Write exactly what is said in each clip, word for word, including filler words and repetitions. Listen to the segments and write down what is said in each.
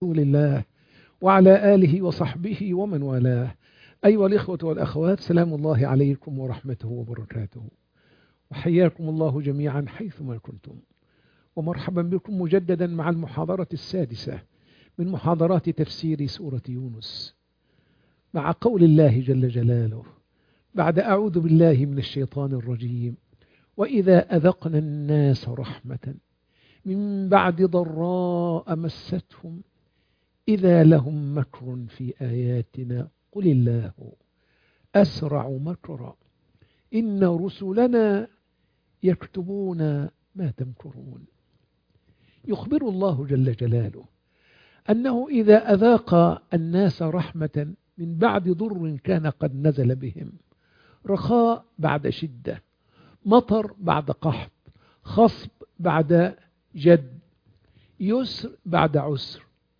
رسول الله وعلى آله وصحبه ومن والاه. أيها الإخوة والأخوات، سلام الله عليكم ورحمته وبركاته، وحياكم الله جميعا حيثما كنتم، ومرحبا بكم مجددا مع المحاضرة السادسة من محاضرات تفسير سورة يونس، مع قول الله جل جلاله بعد أعوذ بالله من الشيطان الرجيم: وإذا أذقنا الناس رحمة من بعد ضراء مستهم إذا لهم مكر في آياتنا قل الله أسرع مكرا إن رسلنا يكتبون ما تمكرون. يخبر الله جل جلاله أنه إذا أذاق الناس رحمة من بعد ضر كان قد نزل بهم، رخاء بعد شدة، مطر بعد قحط، خصب بعد جد، يسر بعد عسر،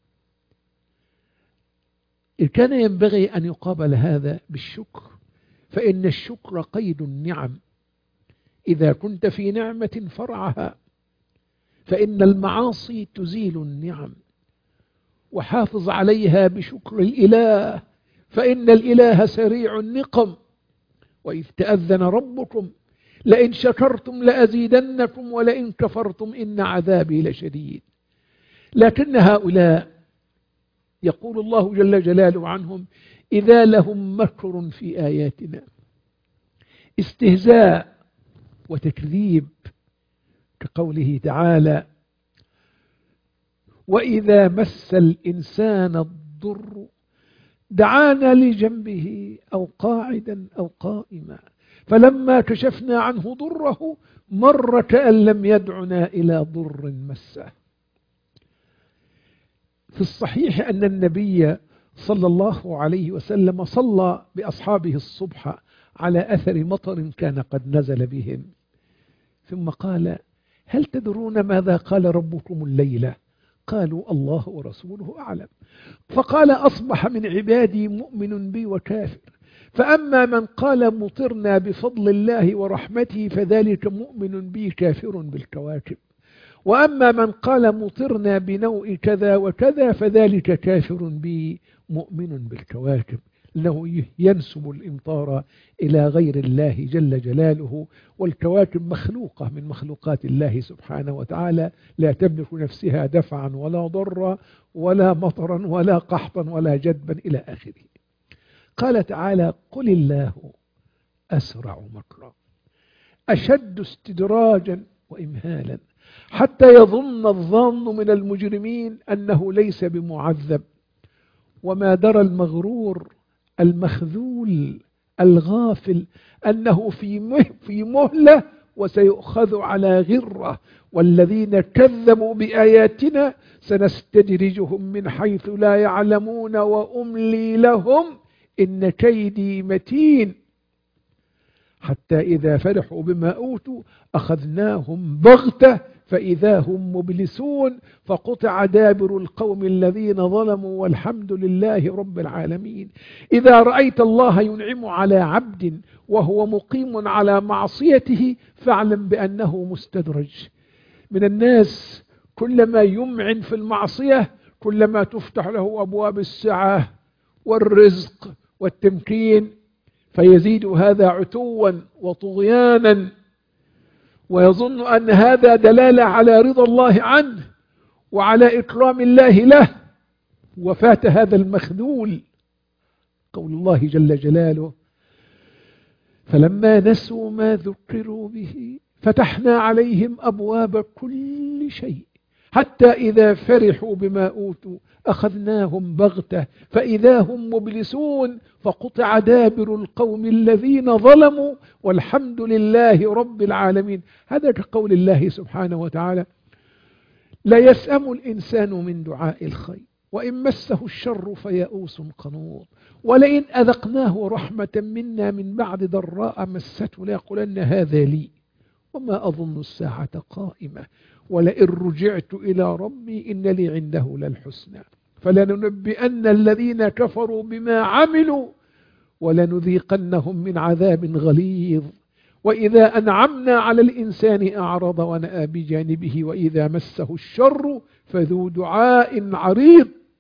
كان ينبغي أن يقابل هذا بالشكر، فإن الشكر قيد النعم. إذا كنت في نعمة فرعها، فإن المعاصي تزيل النعم، وحافظ عليها بشكر الإله، فإن الإله سريع النقم. وإذ تأذن ربكم لئن شكرتم لأزيدنكم ولئن كفرتم إن عذابي لشديد. لكن هؤلاء يقول الله جل جلاله عنهم: إذا لهم مكر في آياتنا، استهزاء وتكذيب، كقوله تعالى: وإذا مس الإنسان الضر دعانا لجنبه أو قاعدا أو قائما فلما كشفنا عنه ضره مر كأن لم يدعنا إلى ضر مسه. في الصحيح أن النبي صلى الله عليه وسلم صلى بأصحابه الصبح على أثر مطر كان قد نزل بهم، ثم قال: هل تدرون ماذا قال ربكم الليلة؟ قالوا: الله ورسوله أعلم. فقال: أصبح من عبادي مؤمن بي وكافر، فأما من قال مطرنا بفضل الله ورحمته فذلك مؤمن بي كافر بالكواكب، وأما من قال مطرنا بنوء كذا وكذا فذلك كافر بي مؤمن بالكواكب، لأنه ينسب الإمطار إلى غير الله جل جلاله، والكواكب مخلوقة من مخلوقات الله سبحانه وتعالى، لا تملك نفسها دفعا ولا ضرا ولا مطرا ولا قحطا ولا جدبا إلى آخره. قال تعالى: قل الله أسرع مكرا، أشد استدراجا وإمهالا، حتى يظن الظان من المجرمين أنه ليس بمعذب، وما درى المغرور المخذول الغافل أنه في في مهلة وسيؤخذ على غرة، والذين كذبوا بآياتنا سنستدرجهم من حيث لا يعلمون وأملي لهم إن كيدي متين، حتى إذا فرحوا بما أوتوا أخذناهم بغتة فإذا هم مبلسون فقطع دابر القوم الذين ظلموا والحمد لله رب العالمين. إذا رأيت الله ينعم على عبد وهو مقيم على معصيته فاعلم بأنه مستدرج. من الناس كلما يمعن في المعصية كلما تفتح له أبواب السعة والرزق والتمكين، فيزيد هذا عتوا وطغيانا، ويظن أن هذا دلالة على رضا الله عنه وعلى إكرام الله له، وفات هذا المخذول. قول الله جل جلاله: فلما نسوا ما ذكروا به فتحنا عليهم أبواب كل شيء حتى إذا فرحوا بما أوتوا أخذناهم بغتة فإذا هم مبلسون فقطع دابر القوم الذين ظلموا والحمد لله رب العالمين. هذا كقول الله سبحانه وتعالى: لا يسأم الإنسان من دعاء الخير وإن مسه الشر فيئوس قنوط ولئن أذقناه رحمة منا من بعد ضراء مسته ليقولن هذا لي وما أظن الساعة قائمة ولئن رجعت إلى ربي إن لي عنده للحسنى فلننبئن الذين كفروا بما عملوا ولنذيقنهم من عذاب غليظ. وإذا أنعمنا على الإنسان أعرض ونأى بجانبه وإذا مسه الشر فذو دعاء عريض.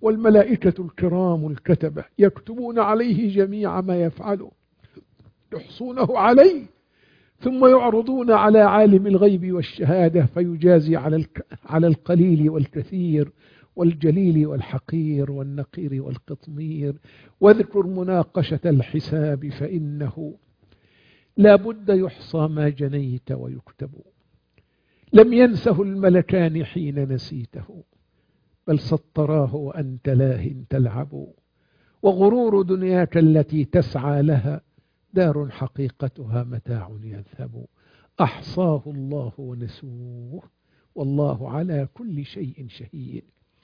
والملائكة الكرام الكتبة يكتبون عليه جميع ما يفعله يحصونه عليه، ثم يعرضون على عالم الغيب والشهادة فيجازي على على القليل والكثير والجليل والحقير والنقير والقطمير. واذكر مناقشة الحساب فإنه لا بد يحصى ما جنيت ويكتب، لم ينسه الملكان حين نسيته، بل سطراه وأنت لاه تلعب. وغرور دنياك التي تسعى لها دار حقيقتها متاع يذهب. أحصاه الله ونسوه والله على كل شيء شهيد.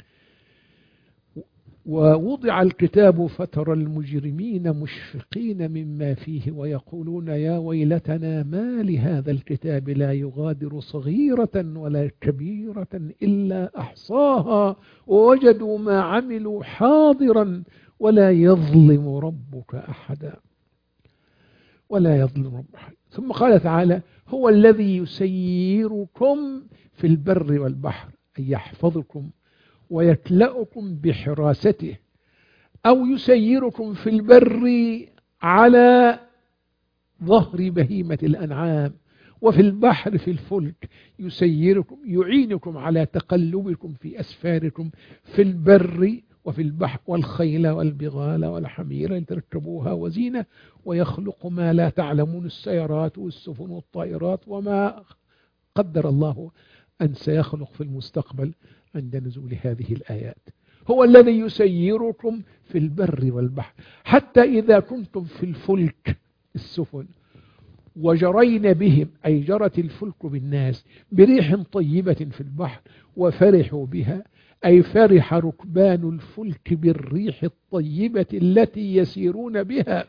ووضع الكتاب فترى المجرمين مشفقين مما فيه ويقولون يا ويلتنا ما لهذا الكتاب لا يغادر صغيرة ولا كبيرة إلا أحصاها ووجدوا ما عملوا حاضرا ولا يظلم ربك أحدا ولا يظلم ربك أحدا. ثم قال تعالى هو الذي يسيركم في البر والبحر، أي يحفظكم ويكلأكم بحراسته، أو يسيركم في البر على ظهر بهيمة الأنعام، وفي البحر في الفلك يسيركم يعينكم على تقلبكم في أسفاركم في البر وفي البحر، والخيل والبغال والحمير لتركبوها وزينة، ويخلق ما لا تعلمون، السيارات والسفن والطائرات وما قدر الله أن سيخلق في المستقبل عند نزول هذه الآيات. هو الذي يسيركم في البر والبحر، حتى إذا كنتم في الفلك السفن وجرين بهم، أي جرت الفلك بالناس بريح طيبة في البحر وفرحوا بها، أي فرح ركبان الفلك بالريح الطيبة التي يسيرون بها،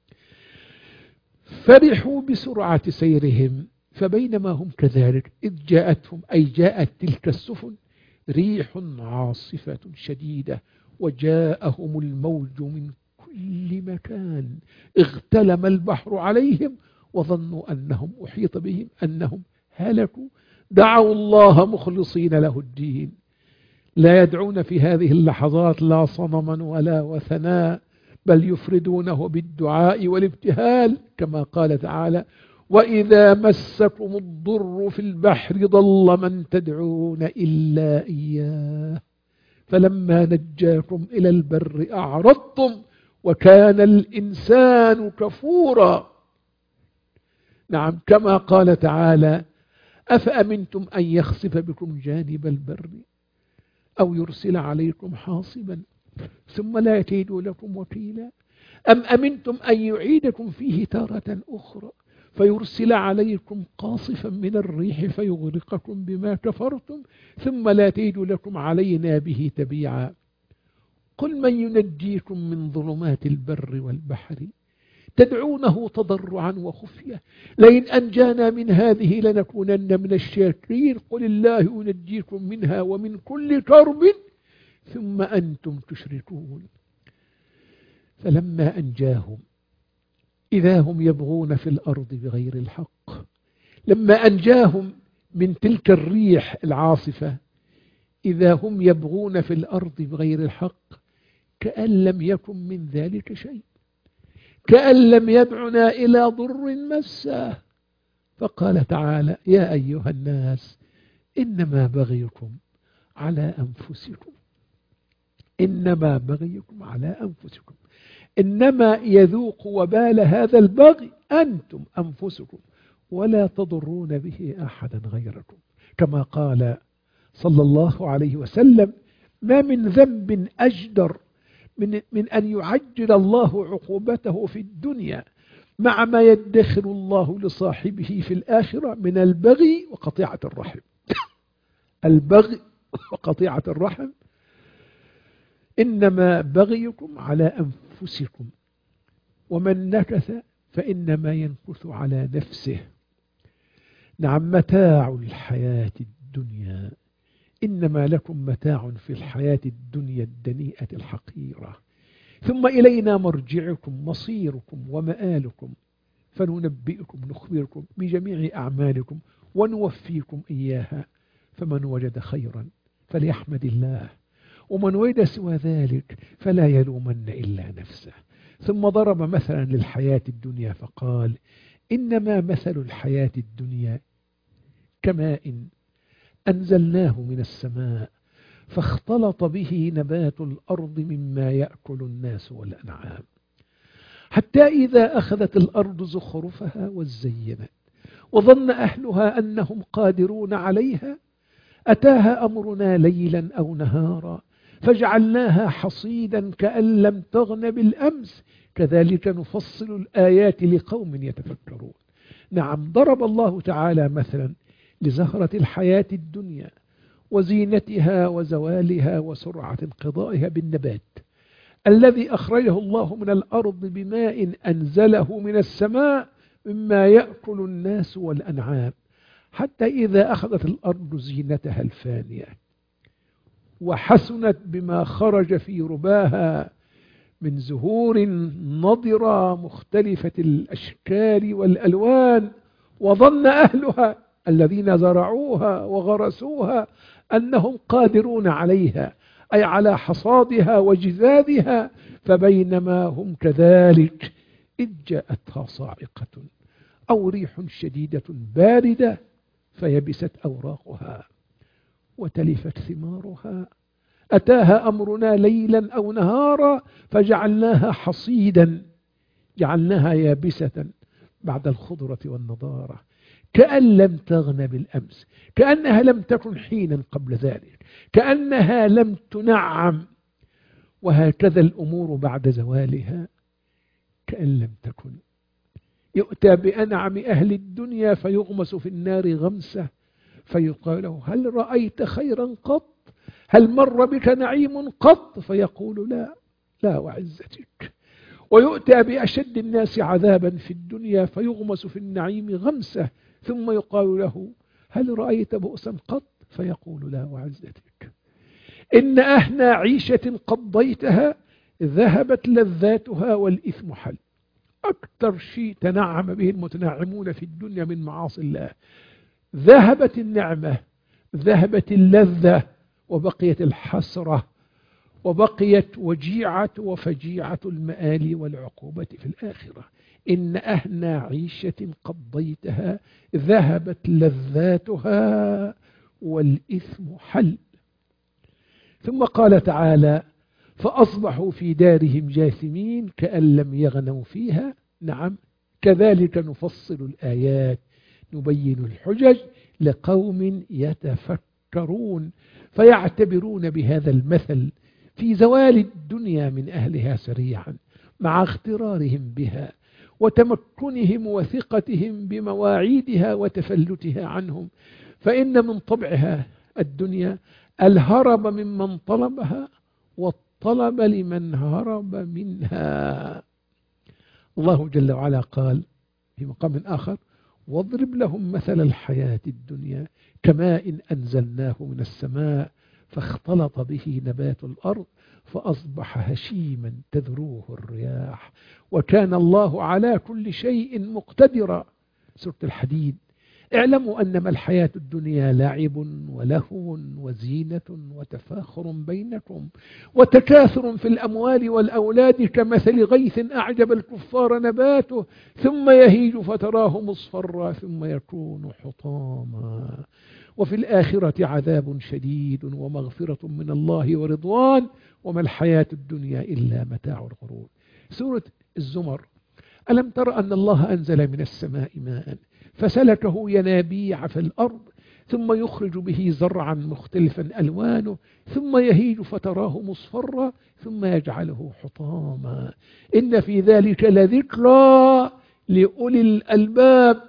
فرحوا بسرعة سيرهم. فبينما هم كذلك إذ جاءتهم، أي جاءت تلك السفن ريح عاصفة شديدة وجاءهم الموج من كل مكان، اغتلم البحر عليهم وظنوا أنهم أحيط بهم أنهم هلكوا، دعوا الله مخلصين له الدين. لا يدعون في هذه اللحظات لا صنما ولا وثنا، بل يفردونه بالدعاء والابتهال، كما قال تعالى وإذا مسكم الضر في البحر ضل من تدعون إلا إياه فلما نجاكم إلى البر أعرضتم وكان الإنسان كفورا. نعم، كما قال تعالى أفأمنتم أن يخسف بكم جانب البر أو يرسل عليكم حاصبا ثم لا تجدوا لكم وكيلا، أم أمنتم أن يعيدكم فيه تارة أخرى فيرسل عليكم قاصفا من الريح فيغرقكم بما كفرتم ثم لا تجدوا لكم علينا به تبيعا. قل من ينجيكم من ظلمات البر والبحر تدعونه تضرعا وخفية لئن أنجانا من هذه لنكونن من الشاكرين قل الله ينجيكم منها ومن كل كرب ثم أنتم تشركون. فلما أنجاهم إذا هم يبغون في الأرض بغير الحق، لما أنجاهم من تلك الريح العاصفة إذا هم يبغون في الأرض بغير الحق كأن لم يكن من ذلك شيء، كأن لم يدعنا إلى ضر مسه. فقال تعالى يا أيها الناس إنما بغيكم على أنفسكم، إنما بغيكم على أنفسكم، إنما يذوق وبال هذا البغي أنتم أنفسكم ولا تضرون به أحدا غيركم. كما قال صلى الله عليه وسلم ما من ذنب أجدر من, من أن يعجل الله عقوبته في الدنيا مع ما يدخر الله لصاحبه في الآخرة من البغي وقطيعة الرحم. البغي وقطيعة الرحم إنما بغيكم على أنفسكم ومن نكث فإنما ينكث على نفسه. نعم، متاع الحياة الدنيا إنما لكم متاع في الحياة الدنيا الدنيئة الحقيرة، ثم إلينا مرجعكم مصيركم ومآلكم فننبئكم نخبركم بجميع أعمالكم ونوفيكم إياها. فمن وجد خيرا فليحمد الله ومن وجد سوى ذلك فلا يلومن إلا نفسه. ثم ضرب مثلا للحياة الدنيا فقال إنما مثل الحياة الدنيا كماء أنزلناه من السماء فاختلط به نبات الأرض مما يأكل الناس والأنعام حتى إذا أخذت الأرض زخرفها وزينت وظن أهلها أنهم قادرون عليها أتاها أمرنا ليلا أو نهارا فجعلناها حصيدا كأن لم تغن بالأمس كذلك نفصل الآيات لقوم يتفكرون. نعم، ضرب الله تعالى مثلا لزهرة الحياة الدنيا وزينتها وزوالها وسرعة انقضائها بالنبات الذي أخرجه الله من الأرض بماء أنزله من السماء مما يأكل الناس والأنعام حتى إذا أخذت الأرض زينتها الفانية وحسنت بما خرج في رباها من زهور نضرة مختلفة الأشكال والألوان وظن أهلها الذين زرعوها وغرسوها أنهم قادرون عليها أي على حصادها وجذاذها فبينما هم كذلك إذ جاءتها صاعقة أو ريح شديدة باردة فيبست أوراقها وتلفت ثمارها أتاها أمرنا ليلا أو نهارا فجعلناها حصيدا جعلناها يابسة بعد الخضرة والنضارة كأن لم تغن بالأمس كأنها لم تكن حينا قبل ذلك كأنها لم تنعم وهكذا الأمور بعد زوالها كأن لم تكن. يؤتى بأنعم أهل الدنيا فيغمس في النار غمسة فيقال له هل رأيت خيرا قط هل مر بك نعيم قط فيقول لا لا وعزتك. ويؤتى بأشد الناس عذابا في الدنيا فيغمس في النعيم غمسة ثم يقال له هل رأيت بؤسا قط فيقول لا وعزتك. إن أهنى عيشة قضيتها ذهبت لذاتها والإثم حل. أكثر شيء تنعم به المتنعمون في الدنيا من معاصي الله ذهبت النعمة ذهبت اللذة وبقيت الحسرة وبقيت وجيعة وفجيعة المآل والعقوبة في الآخرة. إن أهنى عيشة قضيتها ذهبت لذاتها والإثم حل. ثم قال تعالى فأصبحوا في دارهم جاثمين كأن لم يغنوا فيها. نعم، كذلك نفصل الآيات نبين الحجج لقوم يتفكرون فيعتبرون بهذا المثل في زوال الدنيا من أهلها سريعا مع اغترارهم بها وتمكنهم وثقتهم بمواعيدها وتفلتها عنهم. فإن من طبعها الدنيا الهرب ممن طلبها والطلب لمن هرب منها. الله جل وعلا قال في مقام آخر واضرب لهم مثل الحياة الدنيا كماء أنزلناه من السماء فاختلط به نبات الأرض فأصبح هشيما تذروه الرياح وكان الله على كل شيء مقتدرا. سورة الحديد. اعلموا أنما الحياة الدنيا لعب ولهو وزينة وتفاخر بينكم وتكاثر في الأموال والأولاد كمثل غيث أعجب الكفار نباته ثم يهيج فتراه مصفرا ثم يكون حطاما وفي الآخرة عذاب شديد ومغفرة من الله ورضوان وما الحياة الدنيا إلا متاع الغرور. سورة الزمر. ألم تر أن الله أنزل من السماء ماء فسلكه ينابيع في الأرض ثم يخرج به زرعا مختلفا ألوانه ثم يهيج فتراه مصفرا ثم يجعله حطاما إن في ذلك لذكرى لأولي الألباب.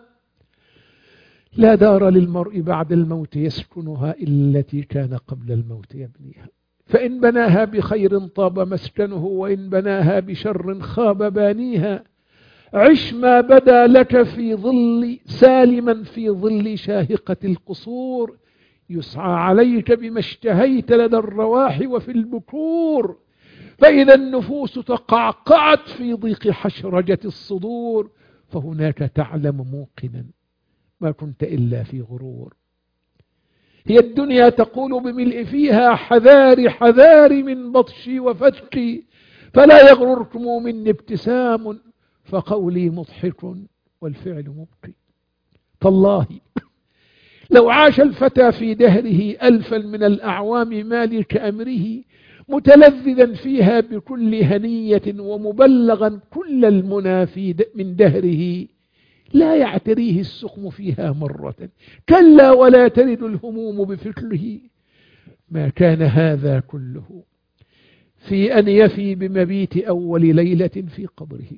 لا دار للمرء بعد الموت يسكنها إلا التي كان قبل الموت يبنيها فإن بناها بخير طاب مسكنه وإن بناها بشر خاب بانيها. عش ما بدا لك في ظل سالما في ظل شاهقة القصور يسعى عليك بما اشتهيت لدى الرواح وفي البكور فإذا النفوس تقعقعت في ضيق حشرجة الصدور فهناك تعلم موقنا ما كنت إلا في غرور. هي الدنيا تقول بملء فيها حذاري حذاري من بطشي وفتكي، فلا يغرركم مني ابتسام، فقولي مضحك والفعل مبكي. تالله لو عاش الفتى في دهره ألفا من الأعوام مالك أمره، متلذذا فيها بكل هنية ومبلغا كل المنى في من دهره، لا يعتريه السقم فيها مرة، كلا ولا ترد الهموم بفكره. ما كان هذا كله في أن يفي بمبيت أول ليلة في قبره.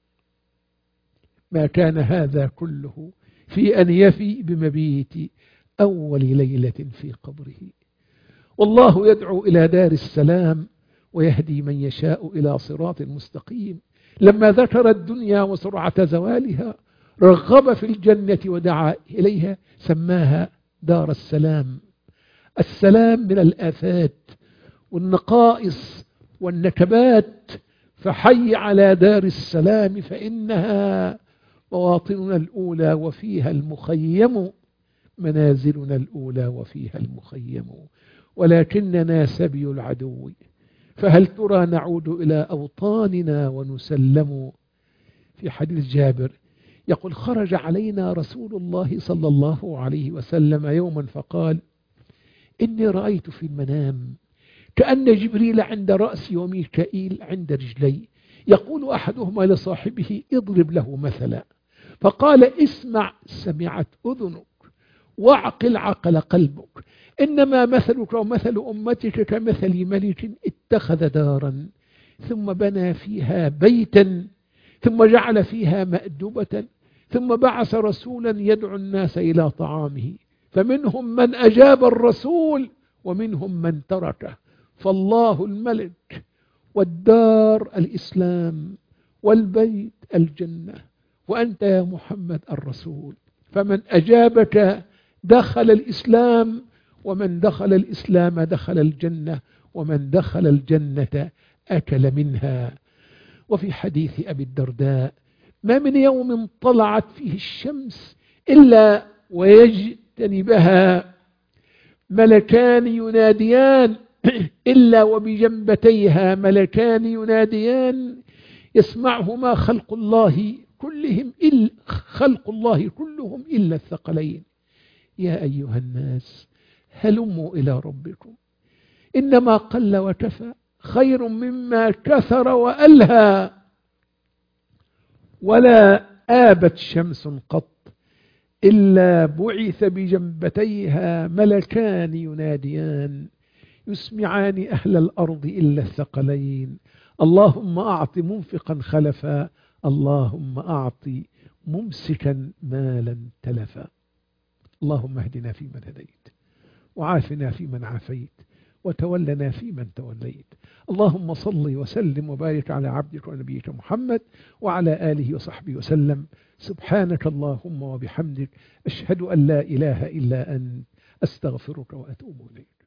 ما كان هذا كله في أن يفي بمبيت أول ليلة في قبره. والله يدعو إلى دار السلام ويهدي من يشاء إلى صراط مستقيم. لما ذكر الدنيا وسرعة زوالها رغب في الجنة ودعا إليها، سماها دار السلام. السلام من الآفات والنقائص والنكبات، فحي على دار السلام فإنها مواطننا الأولى وفيها المخيم، منازلنا الأولى وفيها المخيم، ولكننا سبي العدو، فهل ترى نعود إلى أوطاننا ونسلم. في حديث جابر يقول خرج علينا رسول الله صلى الله عليه وسلم يوما فقال إني رأيت في المنام كأن جبريل عند رأسي وميكائيل عند رجلي، يقول أحدهما لصاحبه اضرب له مثلا، فقال اسمع سمعت أذنك واعقل عقل قلبك، إنما مثلك ومثل أمتك كمثل ملك اتخذ دارا ثم بنى فيها بيتا ثم جعل فيها مأدبة ثم بعث رسولا يدعو الناس إلى طعامه، فمنهم من أجاب الرسول ومنهم من تركه، فالله الملك والدار الإسلام والبيت الجنة، وأنت يا محمد الرسول، فمن أجابك دخل الإسلام، ومن دخل الإسلام دخل الجنة، ومن دخل الجنة أكل منها. وفي حديث أبي الدرداء ما من يوم طلعت فيه الشمس إلا ويجتنبها ملكان يناديان إلا وبجنبتيها ملكان يناديان يسمعهما خلق الله كلهم إلا خلق الله كلهم إلا الثقلين، يا أيها الناس هلموا إلى ربكم، إنما قل وكفى خير مما كثر وألهى، ولا آبت شمس قط إلا بعث بجنبتيها ملكان يناديان يسمعان أهل الأرض إلا الثقلين، اللهم أعط منفقا خلفا، اللهم أعط ممسكا مالا تلفا. اللهم اهدنا فيمن هديت، وعافنا فيمن عافيت، وتولنا فيمن توليت. اللهم صل وسلم وبارك على عبدك ونبيك محمد وعلى آله وصحبه وسلم. سبحانك اللهم وبحمدك، أشهد أن لا إله إلا أنت، أستغفرك وأتوب إليك.